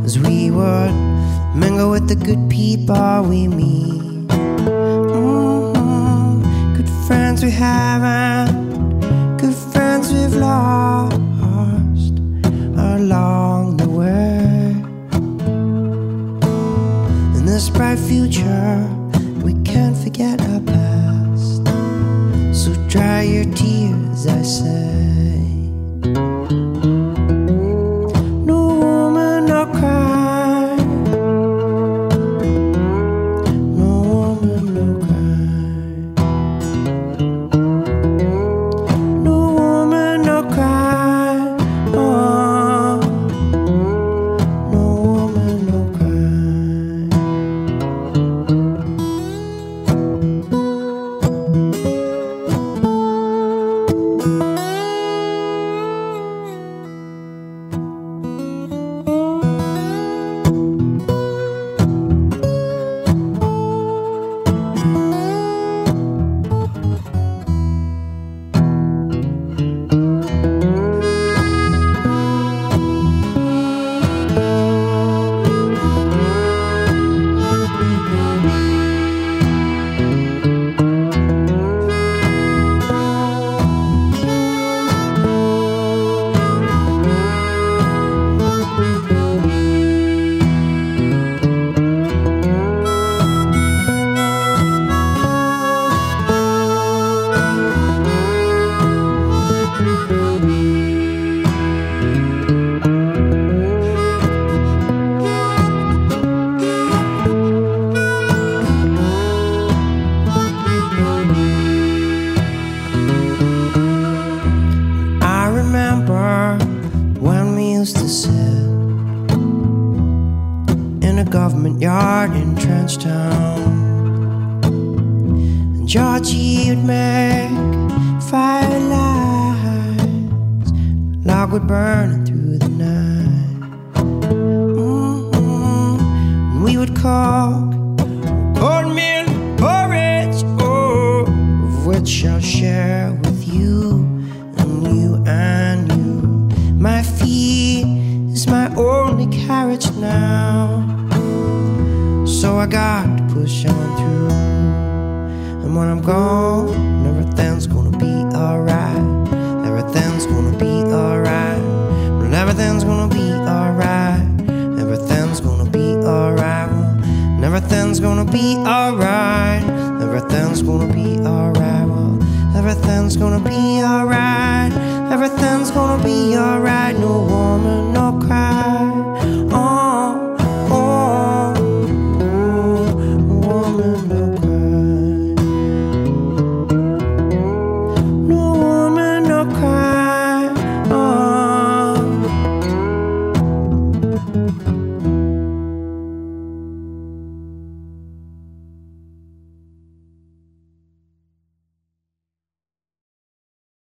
as we would mingle with the good people we meet. Good friends we haven't, good friends we've lost along the way. In this bright future, we can't forget our past. So dry your tears, I say. No woman, no cry. No woman, no cry. No woman, no cry. Oh, no woman, no cry. I remember when we used to sit in a government yard in Trenchtown, and Georgie would make firelights, log would burn through the night. And we would cook oatmeal porridge, oh, of which I'll share with you and you and you. My feet is my only carriage now, so I got to push on through. And when I'm gone, everything's gonna be alright. Everything's gonna be alright. Well, everything's gonna be alright. Everything's gonna be alright. Well, everything's gonna be alright. Everything's gonna be alright. Well, everything's gonna be alright. Everything's gonna be alright. No woman, no cry.